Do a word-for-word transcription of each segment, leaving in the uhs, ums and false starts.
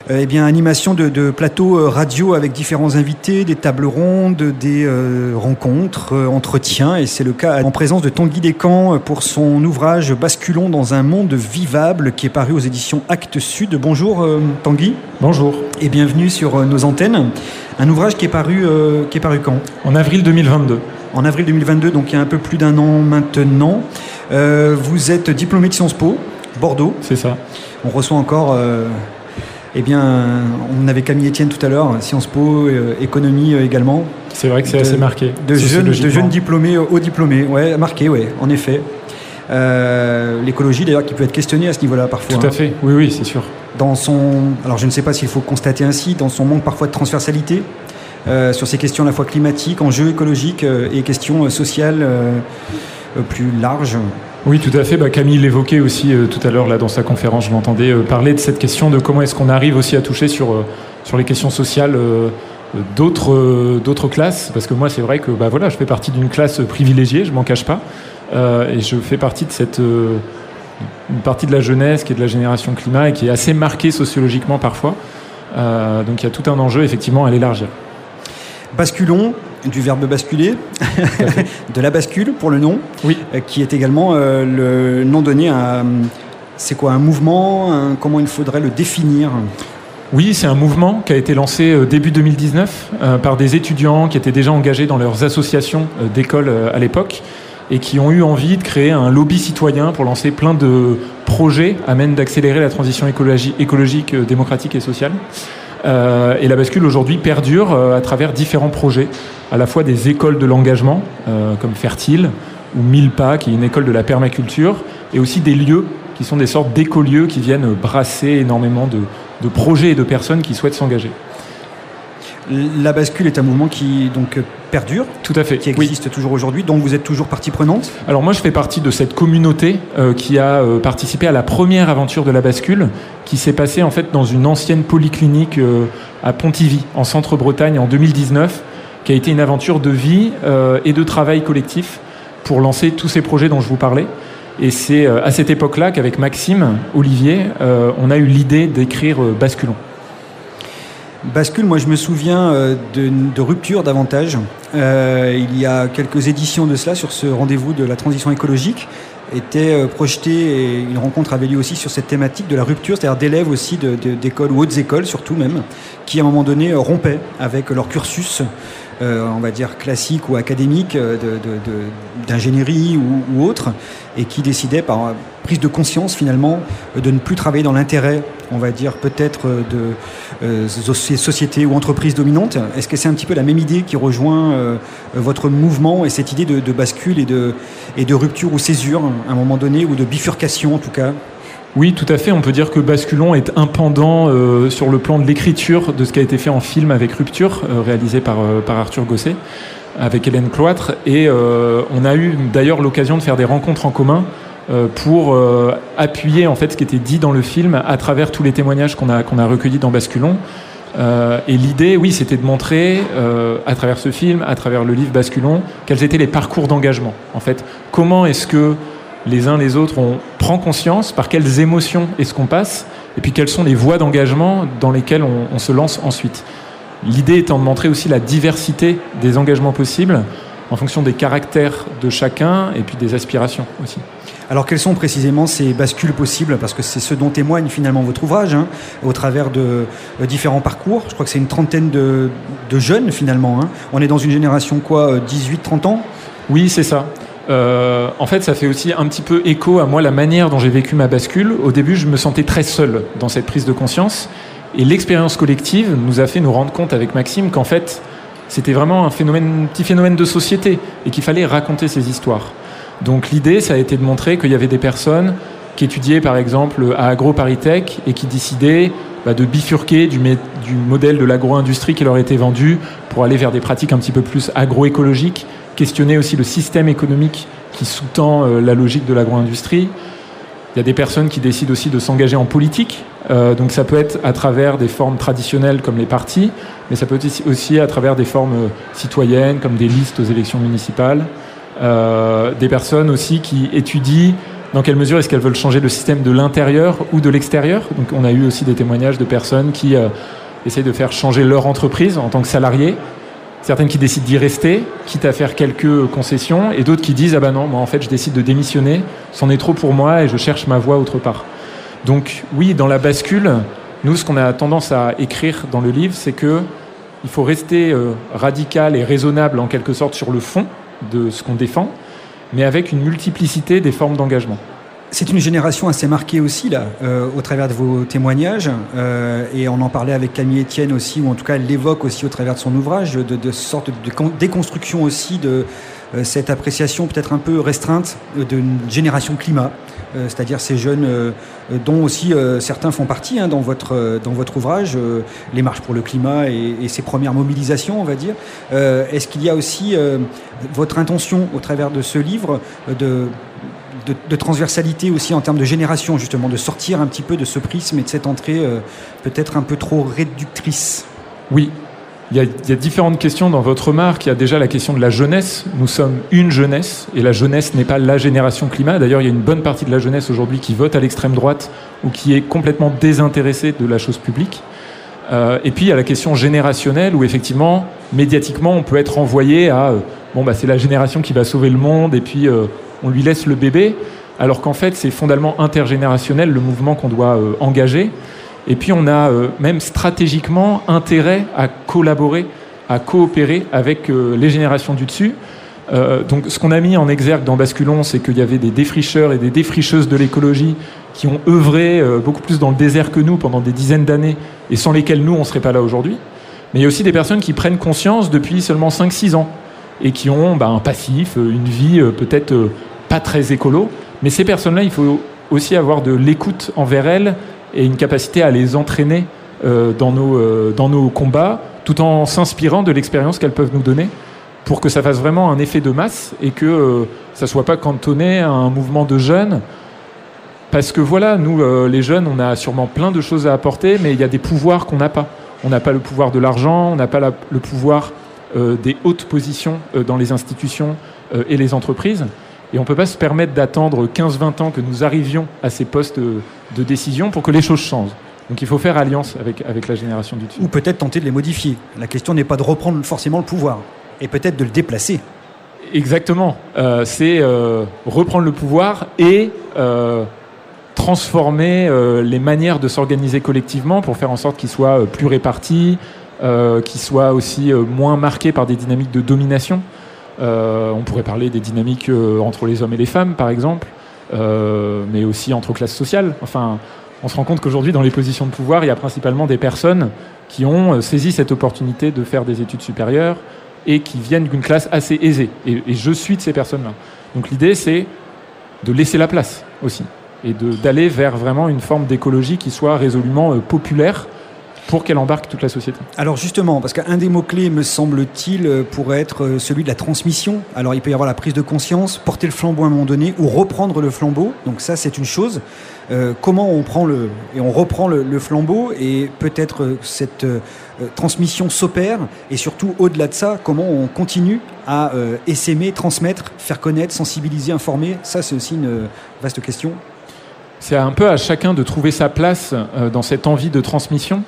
Euh, eh bien, animation de, de plateaux euh, radio avec différents invités, des tables rondes, des euh, rencontres, euh, entretiens. Et c'est le cas en présence de Tanguy Descamps pour son ouvrage « Basculons dans un monde vivable » qui est paru aux éditions Actes Sud. Bonjour euh, Tanguy. Bonjour. Et bienvenue sur euh, nos antennes. Un ouvrage qui est paru, euh, qui est paru quand ? En avril deux mille vingt-deux. En avril deux mille vingt-deux, donc il y a un peu plus d'un an maintenant. Euh, vous êtes diplômé de Sciences Po, Bordeaux. C'est ça. On reçoit encore... Euh, Eh bien, on avait Camille Etienne tout à l'heure, Sciences Po, euh, économie euh, également. C'est vrai que c'est de, assez marqué. De jeunes, de jeunes diplômés, hauts diplômés. Ouais, marqué, ouais, en effet. Euh, l'écologie, d'ailleurs, qui peut être questionnée à ce niveau-là parfois. Tout à hein. fait, oui, oui, c'est sûr. Dans son, alors je ne sais pas s'il faut constater ainsi, dans son manque parfois de transversalité, euh, sur ces questions à la fois climatiques, enjeux écologiques euh, et questions euh, sociales euh, euh, plus larges. Oui, tout à fait. Bah, Camille l'évoquait aussi euh, tout à l'heure là dans sa conférence. Je l'entendais euh, parler de cette question de comment est-ce qu'on arrive aussi à toucher sur euh, sur les questions sociales euh, d'autres euh, d'autres classes. Parce que moi, c'est vrai que bah voilà, je fais partie d'une classe privilégiée, je m'en cache pas, euh, et je fais partie de cette euh, une partie de la jeunesse qui est de la génération climat et qui est assez marquée sociologiquement parfois. Euh, donc, il y a tout un enjeu effectivement à l'élargir. Basculons, du verbe basculer, de la bascule pour le nom, oui. euh, qui est également euh, le nom donné à, c'est quoi, un mouvement, un, comment il faudrait le définir ? Oui, c'est un mouvement qui a été lancé euh, début deux mille dix-neuf euh, par des étudiants qui étaient déjà engagés dans leurs associations euh, d'école euh, à l'époque et qui ont eu envie de créer un lobby citoyen pour lancer plein de projets à même d'accélérer la transition écologie, écologique, euh, démocratique et sociale. Euh, et la bascule aujourd'hui perdure euh, à travers différents projets, à la fois des écoles de l'engagement euh, comme Fertile ou Mille Pas qui est une école de la permaculture et aussi des lieux qui sont des sortes d'écolieux qui viennent brasser énormément de, de projets et de personnes qui souhaitent s'engager. La bascule est un mouvement qui donc perdure, tout à fait, qui existe oui. toujours aujourd'hui, dont vous êtes toujours partie prenante. Alors moi je fais partie de cette communauté euh, qui a euh, participé à la première aventure de la bascule, qui s'est passée en fait dans une ancienne polyclinique euh, à Pontivy, en Centre-Bretagne, en deux mille dix-neuf, qui a été une aventure de vie euh, et de travail collectif pour lancer tous ces projets dont je vous parlais. Et c'est euh, à cette époque-là qu'avec Maxime Olivier, euh, on a eu l'idée d'écrire euh, Basculons. Bascule, moi je me souviens euh, de, de rupture davantage. Euh, il y a quelques éditions de cela sur ce rendez-vous de la transition écologique était euh, projeté et une rencontre avait lieu aussi sur cette thématique de la rupture, c'est-à-dire d'élèves aussi de, de, d'écoles ou hautes écoles surtout même, qui à un moment donné euh, rompaient avec leur cursus, euh, on va dire classique ou académique, euh, de, de, de, d'ingénierie ou, ou autre, et qui décidaient par prise de conscience finalement de ne plus travailler dans l'intérêt, on va dire peut-être de euh, sociétés ou entreprises dominantes. Est-ce que c'est un petit peu la même idée qui rejoint euh, votre mouvement et cette idée de, de bascule et de, et de rupture ou césure à un moment donné, ou de bifurcation en tout cas ? Oui, tout à fait. On peut dire que Basculons est un pendant euh, sur le plan de l'écriture de ce qui a été fait en film avec Rupture, euh, réalisé par, euh, par Arthur Gosset, avec Hélène Cloître. Et euh, on a eu d'ailleurs l'occasion de faire des rencontres en commun euh, pour euh, appuyer en fait ce qui était dit dans le film à travers tous les témoignages qu'on a, qu'on a recueillis dans Basculons. Euh, et l'idée, oui, c'était de montrer euh, à travers ce film, à travers le livre Basculons, quels étaient les parcours d'engagement. En fait, comment est-ce que les uns les autres, on prend conscience par quelles émotions est-ce qu'on passe, et puis quelles sont les voies d'engagement dans lesquelles on, on se lance ensuite. L'idée étant de montrer aussi la diversité des engagements possibles en fonction des caractères de chacun et puis des aspirations aussi. Alors quelles sont précisément ces bascules possibles ? Parce que c'est ce dont témoigne finalement votre ouvrage, hein, au travers de euh, différents parcours. Je crois que c'est une trentaine de, de jeunes finalement. Hein. On est dans une génération quoi, dix-huit trente ans ? Oui, c'est ça. Euh, en fait, ça fait aussi un petit peu écho à moi la manière dont j'ai vécu ma bascule. Au début, je me sentais très seul dans cette prise de conscience. Et l'expérience collective nous a fait nous rendre compte avec Maxime qu'en fait, c'était vraiment un phénomène, un petit phénomène de société et qu'il fallait raconter ces histoires. Donc l'idée, ça a été de montrer qu'il y avait des personnes qui étudiaient par exemple à AgroParisTech et qui décidaient bah, de bifurquer du, mé- du modèle de l'agro-industrie qui leur était vendu pour aller vers des pratiques un petit peu plus agroécologiques, questionner aussi le système économique qui sous-tend euh, la logique de l'agro-industrie. Il y a des personnes qui décident aussi de s'engager en politique, euh, donc ça peut être à travers des formes traditionnelles comme les partis, mais ça peut être aussi à travers des formes citoyennes comme des listes aux élections municipales. Euh, des personnes aussi qui étudient dans quelle mesure est-ce qu'elles veulent changer le système de l'intérieur ou de l'extérieur. Donc on a eu aussi des témoignages de personnes qui euh, essayent de faire changer leur entreprise en tant que salariés, certaines qui décident d'y rester, quitte à faire quelques concessions, et d'autres qui disent « Ah ben non, moi en fait je décide de démissionner, c'en est trop pour moi et je cherche ma voie autre part ». Donc oui, dans la bascule, nous ce qu'on a tendance à écrire dans le livre, c'est que il faut rester euh, radical et raisonnable en quelque sorte sur le fond de ce qu'on défend, mais avec une multiplicité des formes d'engagement. C'est une génération assez marquée aussi, là, euh, au travers de vos témoignages, euh, et on en parlait avec Camille Etienne aussi, ou en tout cas elle l'évoque aussi au travers de son ouvrage, de, de sorte de déconstruction aussi de euh, cette appréciation peut-être un peu restreinte d'une génération climat, euh, c'est-à-dire ces jeunes euh, dont aussi euh, certains font partie hein, dans, votre, euh, dans votre ouvrage, euh, les marches pour le climat et, et ces premières mobilisations, on va dire. Euh, est-ce qu'il y a aussi euh, votre intention au travers de ce livre euh, de De, de transversalité aussi en termes de génération, justement, de sortir un petit peu de ce prisme et de cette entrée euh, peut-être un peu trop réductrice? Oui, il y, a, il y a différentes questions dans votre remarque. Il y a déjà la question de la jeunesse. Nous sommes une jeunesse, et la jeunesse n'est pas la génération climat. D'ailleurs, il y a une bonne partie de la jeunesse aujourd'hui qui vote à l'extrême droite ou qui est complètement désintéressée de la chose publique. Euh, et puis, il y a la question générationnelle où, effectivement, médiatiquement, on peut être envoyé à euh, bon, bah, c'est la génération qui va sauver le monde, et puis euh, on lui laisse le bébé, alors qu'en fait, c'est fondamentalement intergénérationnel le mouvement qu'on doit euh, engager. Et puis, on a euh, même stratégiquement intérêt à collaborer, à coopérer avec euh, les générations du dessus. Euh, donc, ce qu'on a mis en exergue dans Basculons, c'est qu'il y avait des défricheurs et des défricheuses de l'écologie qui ont œuvré euh, beaucoup plus dans le désert que nous pendant des dizaines d'années et sans lesquels nous, on ne serait pas là aujourd'hui. Mais il y a aussi des personnes qui prennent conscience depuis seulement cinq six ans et qui ont bah, un passif, une vie euh, peut-être euh, pas très écolo. Mais ces personnes-là, il faut aussi avoir de l'écoute envers elles et une capacité à les entraîner euh, dans, nos, euh, dans nos combats, tout en s'inspirant de l'expérience qu'elles peuvent nous donner, pour que ça fasse vraiment un effet de masse et que euh, ça ne soit pas cantonné à un mouvement de jeunes. Parce que voilà, nous, euh, les jeunes, on a sûrement plein de choses à apporter, mais il y a des pouvoirs qu'on n'a pas. On n'a pas le pouvoir de l'argent, on n'a pas la, le pouvoir euh, des hautes positions euh, dans les institutions euh, et les entreprises. Et on ne peut pas se permettre d'attendre quinze vingt ans que nous arrivions à ces postes de, de décision pour que les choses changent. Donc il faut faire alliance avec, avec la génération du dessus. Ou peut-être tenter de les modifier. La question n'est pas de reprendre forcément le pouvoir, et peut-être de le déplacer. Exactement. Euh, c'est euh, reprendre le pouvoir et euh, transformer euh, les manières de s'organiser collectivement pour faire en sorte qu'ils soient euh, plus répartis, euh, qu'ils soient aussi euh, moins marqués par des dynamiques de domination. Euh, on pourrait parler des dynamiques euh, entre les hommes et les femmes, par exemple, euh, mais aussi entre classes sociales. Enfin, on se rend compte qu'aujourd'hui, dans les positions de pouvoir, il y a principalement des personnes qui ont euh, saisi cette opportunité de faire des études supérieures et qui viennent d'une classe assez aisée. Et, et je suis de ces personnes-là. Donc l'idée, c'est de laisser la place aussi et de, d'aller vers vraiment une forme d'écologie qui soit résolument euh, populaire pour qu'elle embarque toute la société. Alors justement, parce qu'un des mots-clés, me semble-t-il, pourrait être celui de la transmission. Alors il peut y avoir la prise de conscience, porter le flambeau à un moment donné, ou reprendre le flambeau. Donc ça, c'est une chose. Euh, comment on prend le et on reprend le, le flambeau, et peut-être euh, cette euh, transmission s'opère, et surtout au-delà de ça, comment on continue à euh, essaimer, transmettre, faire connaître, sensibiliser, informer. Ça, c'est aussi une vaste question. C'est un peu à chacun de trouver sa place euh, dans cette envie de transmission.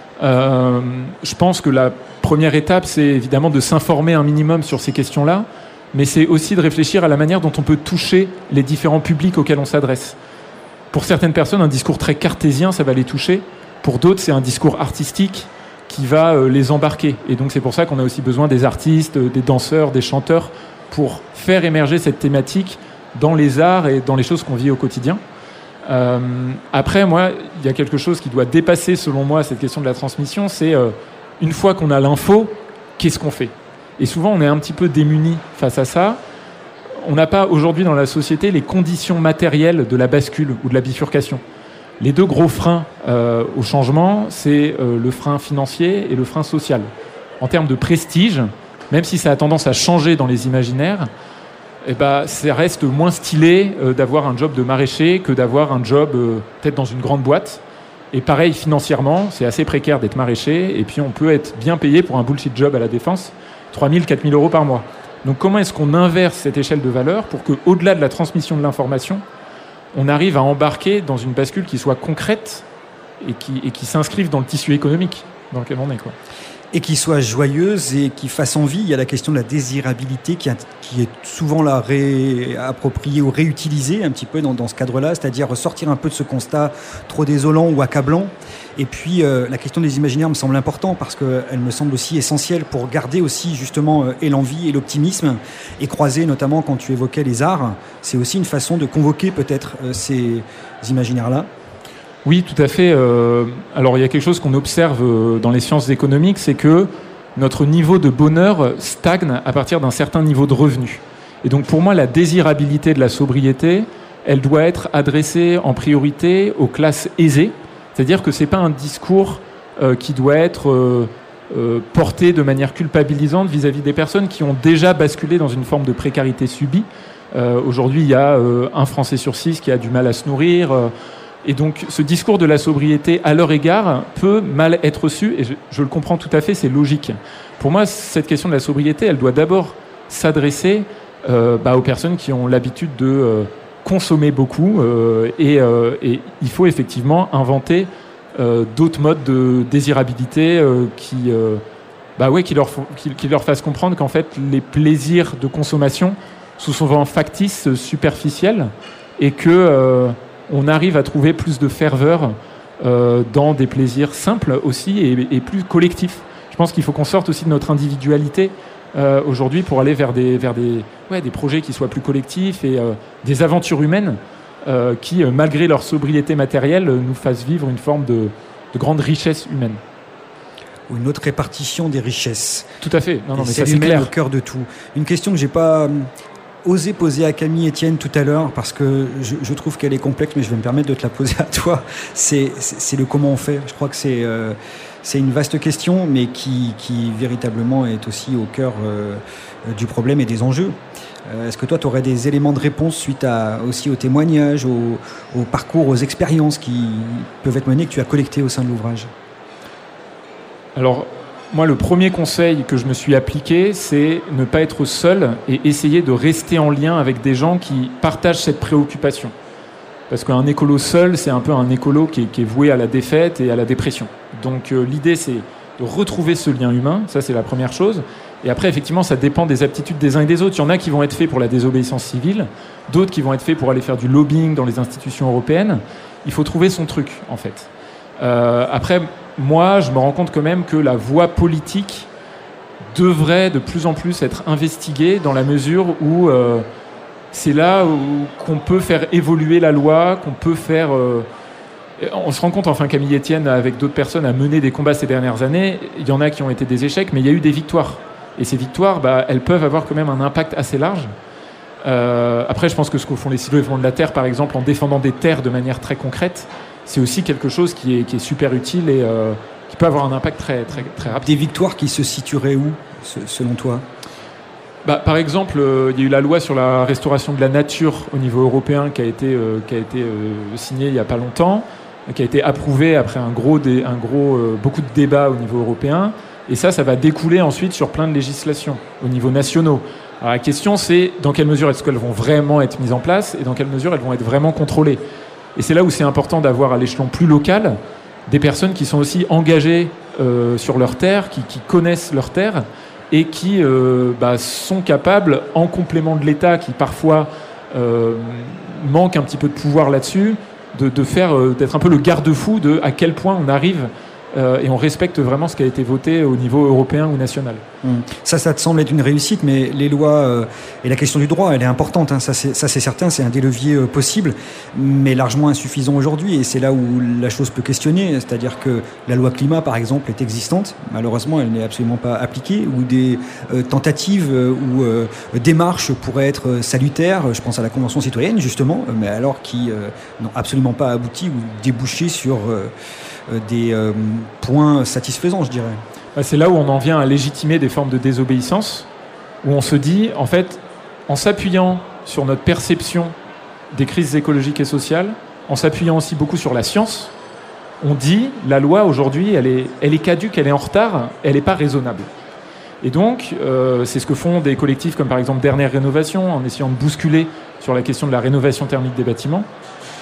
Euh, je pense que la première étape, c'est évidemment de s'informer un minimum sur ces questions-là, mais c'est aussi de réfléchir à la manière dont on peut toucher les différents publics auxquels on s'adresse. Pour certaines personnes, un discours très cartésien, ça va les toucher. Pour d'autres, c'est un discours artistique qui va euh, les embarquer. Et donc c'est pour ça qu'on a aussi besoin des artistes, des danseurs, des chanteurs, pour faire émerger cette thématique dans les arts et dans les choses qu'on vit au quotidien. Euh, après, moi, il y a quelque chose qui doit dépasser, selon moi, cette question de la transmission, c'est euh, une fois qu'on a l'info, qu'est-ce qu'on fait ? Et souvent, on est un petit peu démunis face à ça. On n'a pas aujourd'hui dans la société les conditions matérielles de la bascule ou de la bifurcation. Les deux gros freins euh, au changement, c'est euh, le frein financier et le frein social. En termes de prestige, même si ça a tendance à changer dans les imaginaires, eh ben, ça reste moins stylé euh, d'avoir un job de maraîcher que d'avoir un job euh, peut-être dans une grande boîte. Et pareil, financièrement, c'est assez précaire d'être maraîcher. Et puis, on peut être bien payé pour un bullshit job à la Défense, trois mille, quatre mille euros par mois. Donc, comment est-ce qu'on inverse cette échelle de valeur pour qu'au-delà de la transmission de l'information, on arrive à embarquer dans une bascule qui soit concrète et qui, et qui s'inscrive dans le tissu économique dans lequel on est, quoi. Et qui soit joyeuse et qui fasse envie. Il y a la question de la désirabilité qui, a, qui est souvent là réappropriée ou réutilisée un petit peu dans, dans ce cadre-là, c'est-à-dire sortir un peu de ce constat trop désolant ou accablant. Et puis euh, la question des imaginaires me semble importante parce qu'elle me semble aussi essentielle pour garder aussi justement euh, et l'envie et l'optimisme et croiser notamment quand tu évoquais les arts, c'est aussi une façon de convoquer peut-être euh, ces imaginaires-là. Oui, tout à fait. Euh, alors, il y a quelque chose qu'on observe dans les sciences économiques, c'est que notre niveau de bonheur stagne à partir d'un certain niveau de revenu. Et donc, pour moi, la désirabilité de la sobriété, elle doit être adressée en priorité aux classes aisées. C'est-à-dire que c'est pas un discours euh, qui doit être euh, euh, porté de manière culpabilisante vis-à-vis des personnes qui ont déjà basculé dans une forme de précarité subie. Euh, aujourd'hui, il y a euh, un Français sur six qui a du mal à se nourrir. Euh, Et donc, ce discours de la sobriété à leur égard peut mal être reçu, et je, je le comprends tout à fait, c'est logique. Pour moi, cette question de la sobriété, elle doit d'abord s'adresser euh, bah, aux personnes qui ont l'habitude de euh, consommer beaucoup, euh, et, euh, et il faut effectivement inventer euh, d'autres modes de désirabilité euh, qui, euh, bah ouais, qui, leur font, qui, qui leur fassent comprendre qu'en fait, les plaisirs de consommation sont souvent factices, superficiels, et que... Euh, on arrive à trouver plus de ferveur euh, dans des plaisirs simples aussi et, et plus collectifs. Je pense qu'il faut qu'on sorte aussi de notre individualité euh, aujourd'hui pour aller vers des, vers des, ouais, des projets qui soient plus collectifs et euh, des aventures humaines euh, qui, euh, malgré leur sobriété matérielle, euh, nous fassent vivre une forme de, de grande richesse humaine. Ou une autre répartition des richesses. Tout à fait. Non, non, mais c'est ça, c'est clair. Au cœur de tout. Une question que j'ai pas... osé poser à Camille Etienne tout à l'heure parce que je, je trouve qu'elle est complexe, mais je vais me permettre de te la poser à toi. C'est, c'est, c'est le comment on fait. Je crois que c'est, euh, c'est une vaste question, mais qui, qui véritablement est aussi au cœur euh, du problème et des enjeux. Euh, est-ce que toi, tu aurais des éléments de réponse suite à, aussi aux témoignages, aux, aux parcours, aux expériences qui peuvent être menées, que tu as collectées au sein de l'ouvrage ? Alors, moi, le premier conseil que je me suis appliqué, c'est ne pas être seul et essayer de rester en lien avec des gens qui partagent cette préoccupation. Parce qu'un écolo seul, c'est un peu un écolo qui est, qui est voué à la défaite et à la dépression. Donc euh, l'idée, c'est de retrouver ce lien humain, ça c'est la première chose. Et après, effectivement, ça dépend des aptitudes des uns et des autres. Il y en a qui vont être faits pour la désobéissance civile, d'autres qui vont être faits pour aller faire du lobbying dans les institutions européennes. Il faut trouver son truc, en fait. Euh, après... Moi, je me rends compte quand même que la voie politique devrait de plus en plus être investiguée dans la mesure où euh, c'est là où, qu'on peut faire évoluer la loi, qu'on peut faire... Euh, on se rend compte, enfin, Camille Etienne, avec d'autres personnes, a mené des combats ces dernières années. Il y en a qui ont été des échecs, mais il y a eu des victoires. Et ces victoires, bah, elles peuvent avoir quand même un impact assez large. Euh, après, je pense que ce que font les soulèvements de la terre, par exemple, en défendant des terres de manière très concrète, c'est aussi quelque chose qui est, qui est super utile et euh, qui peut avoir un impact très, très, très rapide. Des victoires qui se situeraient où, selon toi ? Bah, par exemple, euh, il y a eu la loi sur la restauration de la nature au niveau européen qui a été, euh, qui a été euh, signée il n'y a pas longtemps, qui a été approuvée après un gros, dé, un gros euh, beaucoup de débats au niveau européen. Et ça, ça va découler ensuite sur plein de législations au niveau national. Alors la question, c'est dans quelle mesure est-ce qu'elles vont vraiment être mises en place et dans quelle mesure elles vont être vraiment contrôlées. Et c'est là où c'est important d'avoir à l'échelon plus local des personnes qui sont aussi engagées euh, sur leur terre, qui, qui connaissent leur terre et qui euh, bah, sont capables, en complément de l'État qui parfois euh, manque un petit peu de pouvoir là-dessus, de, de faire, euh, d'être un peu le garde-fou de à quel point on arrive euh, et on respecte vraiment ce qui a été voté au niveau européen ou national. Mmh. Ça, ça te semble être une réussite, mais les lois euh, et la question du droit, elle est importante. Hein, ça, c'est, ça, c'est certain, c'est un des leviers euh, possibles, mais largement insuffisant aujourd'hui. Et c'est là où la chose peut questionner, c'est-à-dire que la loi climat, par exemple, est existante. Malheureusement, elle n'est absolument pas appliquée. Ou des euh, tentatives euh, ou euh, démarches pourraient être salutaires. Je pense à la Convention citoyenne, justement, mais alors qui euh, n'ont absolument pas abouti ou débouché sur euh, des euh, points satisfaisants, je dirais. C'est là où on en vient à légitimer des formes de désobéissance, où on se dit, en fait, en s'appuyant sur notre perception des crises écologiques et sociales, en s'appuyant aussi beaucoup sur la science, on dit, la loi aujourd'hui, elle est, elle est caduque, elle est en retard, elle n'est pas raisonnable. Et donc, euh, c'est ce que font des collectifs comme par exemple Dernière Rénovation, en essayant de bousculer sur la question de la rénovation thermique des bâtiments.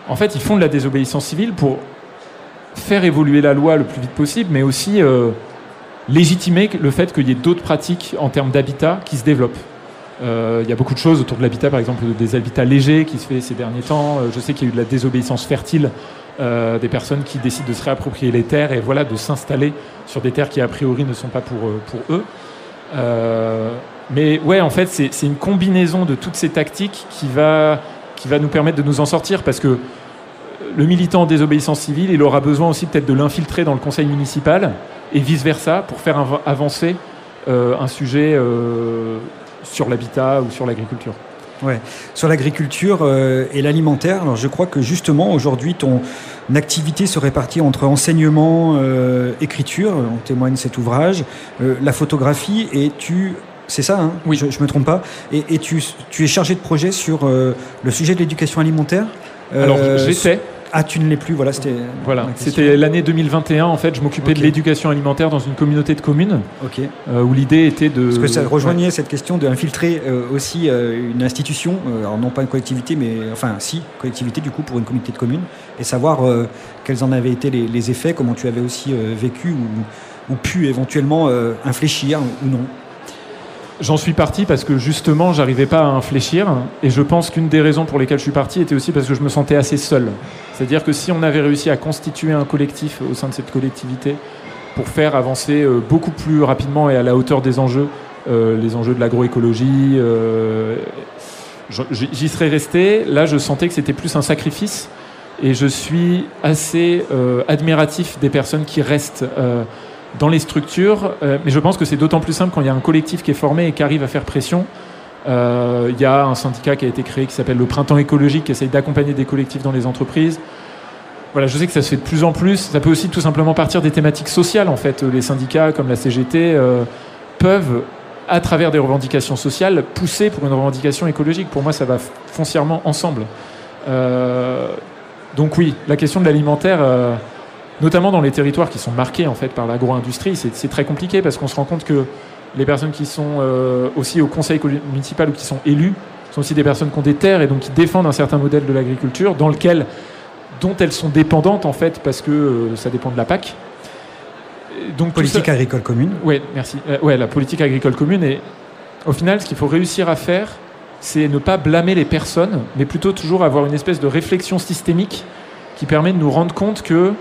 En fait, ils font de la désobéissance civile pour faire évoluer la loi le plus vite possible, mais aussi euh, légitimer le fait qu'il y ait d'autres pratiques en termes d'habitat qui se développent. Euh, il y a beaucoup de choses autour de l'habitat, par exemple des habitats légers qui se fait ces derniers temps. Je sais qu'il y a eu de la désobéissance fertile, euh, des personnes qui décident de se réapproprier les terres et voilà, de s'installer sur des terres qui a priori ne sont pas pour, pour eux. Euh, mais ouais, en fait, c'est, c'est une combinaison de toutes ces tactiques qui va, qui va nous permettre de nous en sortir, parce que le militant en désobéissance civile, il aura besoin aussi peut-être de l'infiltrer dans le conseil municipal et vice-versa pour faire av- avancer euh, un sujet euh, sur l'habitat ou sur l'agriculture. Ouais. Sur l'agriculture euh, et l'alimentaire, alors je crois que justement aujourd'hui ton activité se répartit entre enseignement, euh, écriture, on témoigne cet ouvrage, euh, la photographie, et tu, c'est ça, hein, oui. je, je me trompe pas, et, et tu, tu es chargé de projet sur euh, le sujet de l'éducation alimentaire. Euh, alors j'étais. Ah, tu ne l'es plus, voilà, c'était... Voilà, c'était l'année deux mille vingt et un, en fait, je m'occupais okay. de l'éducation alimentaire dans une communauté de communes, okay. euh, où l'idée était de... Parce que ça rejoignait ouais. cette question d'infiltrer euh, aussi euh, une institution, euh, alors non pas une collectivité, mais enfin si, collectivité du coup pour une communauté de communes, et savoir euh, quels en avaient été les, les effets, comment tu avais aussi euh, vécu ou, ou pu éventuellement euh, infléchir ou non. J'en suis parti parce que justement, j'arrivais pas à infléchir, et je pense qu'une des raisons pour lesquelles je suis parti était aussi parce que je me sentais assez seul. C'est-à-dire que si on avait réussi à constituer un collectif au sein de cette collectivité pour faire avancer euh, beaucoup plus rapidement et à la hauteur des enjeux, euh, les enjeux de l'agroécologie, euh, j'y serais resté. Là, je sentais que c'était plus un sacrifice, et je suis assez euh, admiratif des personnes qui restent euh, dans les structures, euh, mais je pense que c'est d'autant plus simple quand il y a un collectif qui est formé et qui arrive à faire pression. Euh, il y a un syndicat qui a été créé qui s'appelle le Printemps écologique, qui essaye d'accompagner des collectifs dans les entreprises. Voilà, je sais que ça se fait de plus en plus. Ça peut aussi tout simplement partir des thématiques sociales, en fait. Les syndicats comme la C G T euh, peuvent, à travers des revendications sociales, pousser pour une revendication écologique. Pour moi, ça va foncièrement ensemble. Euh, donc oui, la question de l'alimentaire... Euh, notamment dans les territoires qui sont marqués en fait par l'agro-industrie, c'est, c'est très compliqué parce qu'on se rend compte que les personnes qui sont euh, aussi au conseil municipal ou qui sont élus sont aussi des personnes qui ont des terres et donc qui défendent un certain modèle de l'agriculture dans lequel, dont elles sont dépendantes en fait parce que euh, ça dépend de la P A C. Donc politique ça, agricole commune. Oui, merci. Euh, ouais, la politique agricole commune. Et au final, ce qu'il faut réussir à faire, c'est ne pas blâmer les personnes, mais plutôt toujours avoir une espèce de réflexion systémique qui permet de nous rendre compte que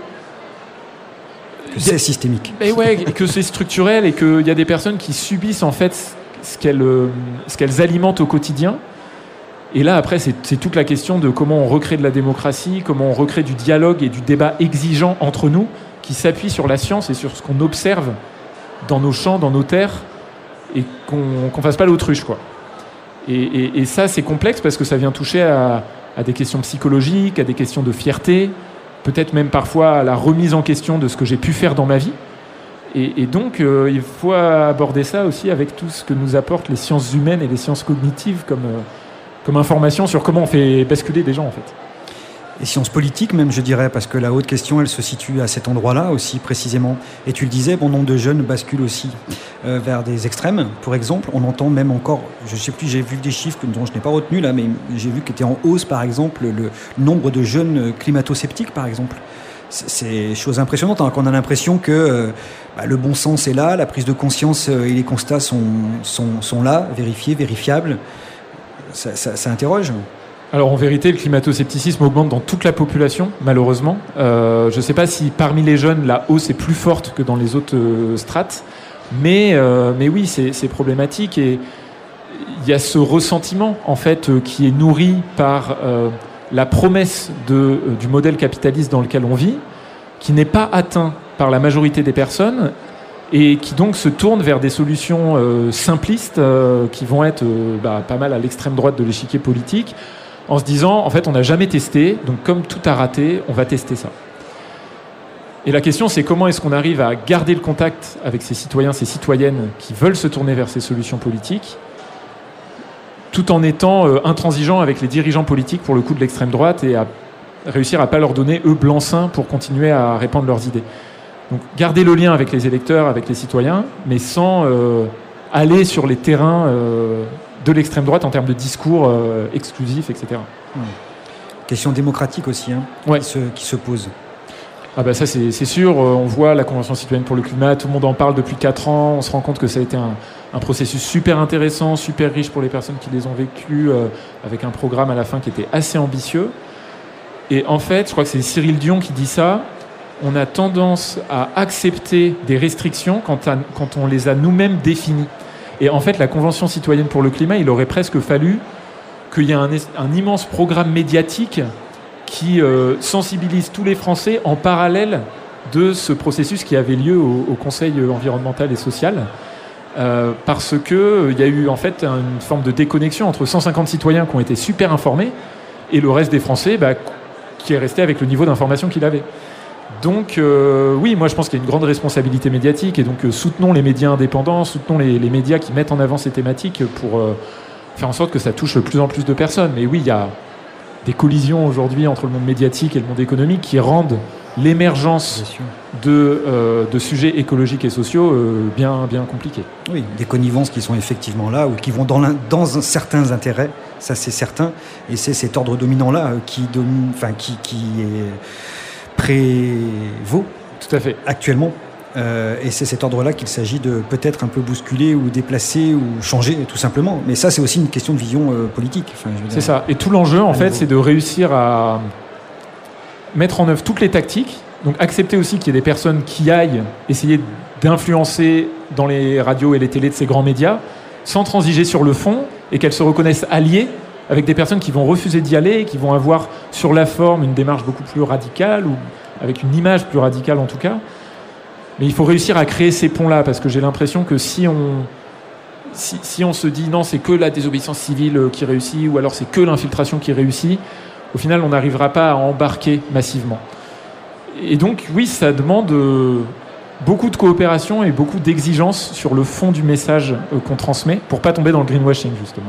Que c'est systémique. Et ouais, et que c'est structurel et qu'il y a des personnes qui subissent en fait ce qu'elles, ce qu'elles alimentent au quotidien. Et là, après, c'est, c'est toute la question de comment on recrée de la démocratie, comment on recrée du dialogue et du débat exigeant entre nous, qui s'appuie sur la science et sur ce qu'on observe dans nos champs, dans nos terres, et qu'on qu'on fasse pas l'autruche, quoi. Et, et, et ça, c'est complexe parce que ça vient toucher à, à des questions psychologiques, à des questions de fierté, peut-être même parfois à la remise en question de ce que j'ai pu faire dans ma vie. Et, et donc, euh, il faut aborder ça aussi avec tout ce que nous apportent les sciences humaines et les sciences cognitives comme, euh, comme information sur comment on fait basculer des gens, en fait. Et sciences politiques même, je dirais, parce que la haute question, elle se situe à cet endroit-là aussi, précisément. Et tu le disais, bon nombre de jeunes basculent aussi euh, vers des extrêmes. Pour exemple, on entend même encore, je ne sais plus, j'ai vu des chiffres dont je n'ai pas retenu là, mais j'ai vu qu'était en hausse, par exemple, le nombre de jeunes climato-sceptiques, par exemple. C'est, c'est chose impressionnante, hein, qu'on a l'impression que euh, bah, le bon sens est là, la prise de conscience euh, et les constats sont, sont, sont là, vérifiés, vérifiables. Ça, ça, ça interroge. Alors en vérité, le climato-scepticisme augmente dans toute la population, malheureusement. Euh, je ne sais pas si parmi les jeunes, la hausse est plus forte que dans les autres euh, strates, mais, euh, mais oui, c'est, c'est problématique. Et il y a ce ressentiment, en fait, euh, qui est nourri par euh, la promesse de, euh, du modèle capitaliste dans lequel on vit, qui n'est pas atteint par la majorité des personnes, et qui donc se tourne vers des solutions euh, simplistes, euh, qui vont être euh, bah, pas mal à l'extrême droite de l'échiquier politique, en se disant, en fait, on n'a jamais testé, donc comme tout a raté, on va tester ça. Et la question, c'est comment est-ce qu'on arrive à garder le contact avec ces citoyens, ces citoyennes qui veulent se tourner vers ces solutions politiques, tout en étant euh, intransigeant avec les dirigeants politiques, pour le coup, de l'extrême droite, et à réussir à ne pas leur donner, eux, blanc-seing pour continuer à répandre leurs idées. Donc, garder le lien avec les électeurs, avec les citoyens, mais sans euh, aller sur les terrains... Euh, de l'extrême droite en termes de discours euh, exclusifs, et cetera. Question démocratique aussi, hein, ouais. qui, se, qui se pose. Ah bah ça c'est, c'est sûr, on voit la Convention citoyenne pour le climat, tout le monde en parle depuis quatre ans, on se rend compte que ça a été un, un processus super intéressant, super riche pour les personnes qui les ont vécus, euh, avec un programme à la fin qui était assez ambitieux. Et en fait, je crois que c'est Cyril Dion qui dit ça, on a tendance à accepter des restrictions quand, à, quand on les a nous-mêmes définies. Et en fait, la Convention citoyenne pour le climat, il aurait presque fallu qu'il y ait un, un immense programme médiatique qui euh, sensibilise tous les Français en parallèle de ce processus qui avait lieu au, au Conseil environnemental et social, euh, parce qu'il euh, y a eu en fait une forme de déconnexion entre cent cinquante citoyens qui ont été super informés et le reste des Français bah, qui est resté avec le niveau d'information qu'il avait. Donc euh, oui, moi je pense qu'il y a une grande responsabilité médiatique et donc euh, soutenons les médias indépendants, soutenons les, les médias qui mettent en avant ces thématiques pour euh, faire en sorte que ça touche de plus en plus de personnes. Mais oui, il y a des collisions aujourd'hui entre le monde médiatique et le monde économique qui rendent l'émergence de, euh, de sujets écologiques et sociaux euh, bien, bien compliqués. Oui, des connivences qui sont effectivement là ou qui vont dans, dans certains intérêts, ça c'est certain, et c'est cet ordre dominant-là qui, domine, enfin, qui, qui est prévaut Tout à fait. actuellement. Euh, et c'est cet ordre-là qu'il s'agit de peut-être un peu bousculer ou déplacer ou changer tout simplement. Mais ça, c'est aussi une question de vision euh, politique. Enfin, je veux dire, c'est ça. Et tout l'enjeu, en fait, niveau. c'est de réussir à mettre en œuvre toutes les tactiques. Donc accepter aussi qu'il y ait des personnes qui aillent essayer d'influencer dans les radios et les télés de ces grands médias, sans transiger sur le fond, et qu'elles se reconnaissent alliées avec des personnes qui vont refuser d'y aller, et qui vont avoir sur la forme une démarche beaucoup plus radicale, ou avec une image plus radicale en tout cas. Mais il faut réussir à créer ces ponts-là, parce que j'ai l'impression que si on, si, si on se dit non, c'est que la désobéissance civile qui réussit, ou alors c'est que l'infiltration qui réussit, au final, on n'arrivera pas à embarquer massivement. Et donc, oui, ça demande beaucoup de coopération et beaucoup d'exigences sur le fond du message qu'on transmet, pour pas tomber dans le greenwashing, justement.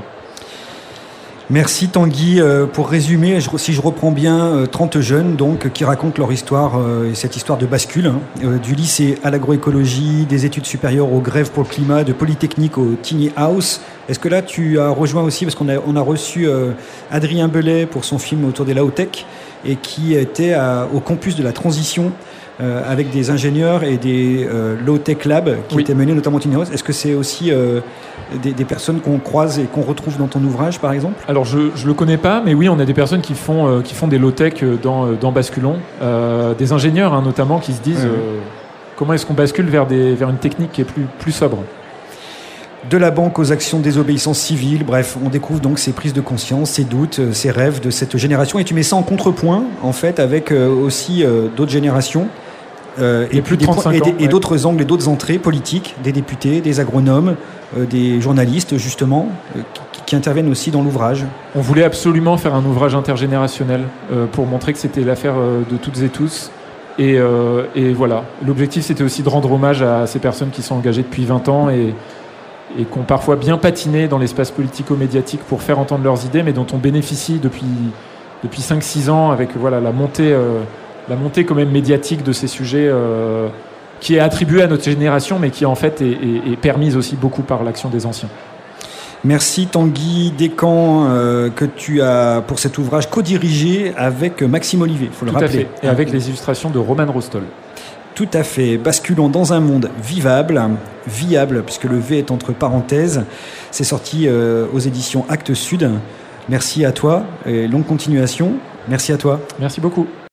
Merci Tanguy. Pour résumer, si je reprends bien, trente jeunes donc, qui racontent leur histoire, et cette histoire de bascule, hein, du lycée à l'agroécologie, des études supérieures aux grèves pour le climat, de Polytechnique au Tiny House. Est-ce que là tu as rejoint aussi, parce qu'on a, on a reçu euh, Adrien Belay pour son film autour des Laotech, et qui était à, au campus de la transition euh, avec des ingénieurs et des euh, low-tech labs qui oui. étaient menés notamment au Tiny House. Est-ce que c'est aussi euh, des, des personnes qu'on croise et qu'on retrouve dans ton ouvrage, par exemple ? Alors je ne le connais pas, mais oui, on a des personnes qui font, euh, qui font des low-tech dans, dans Basculons, euh, des ingénieurs hein, notamment qui se disent mmh. euh, comment est-ce qu'on bascule vers, des, vers une technique qui est plus, plus sobre. De la banque aux actions de désobéissance civile, bref, on découvre donc ces prises de conscience, ces doutes, ces rêves de cette génération, et tu mets ça en contrepoint, en fait, avec euh, aussi euh, d'autres générations, euh, et, plus de trente-cinq ans, et, et ouais. d'autres angles et d'autres entrées politiques, des députés, des agronomes, euh, des journalistes, justement, euh, qui, qui interviennent aussi dans l'ouvrage. On voulait absolument faire un ouvrage intergénérationnel euh, pour montrer que c'était l'affaire euh, de toutes et tous. Et, euh, et voilà, l'objectif, c'était aussi de rendre hommage à ces personnes qui sont engagées depuis vingt ans et et qui ont parfois bien patiné dans l'espace politico-médiatique pour faire entendre leurs idées, mais dont on bénéficie depuis, depuis cinq six ans avec voilà, la, montée, euh, la montée quand même médiatique de ces sujets euh, qui est attribuée à notre génération, mais qui en fait est, est, est permise aussi beaucoup par l'action des anciens. Merci Tanguy Descamps, euh, que tu as pour cet ouvrage co-dirigé avec Maxime Olivier, il faut le Tout rappeler. À fait. Et avec les illustrations de Roman Rostol. Tout à fait. Basculons dans un monde vivable, viable, puisque le V est entre parenthèses. C'est sorti euh, aux éditions Actes Sud. Merci à toi et longue continuation. Merci à toi. Merci beaucoup.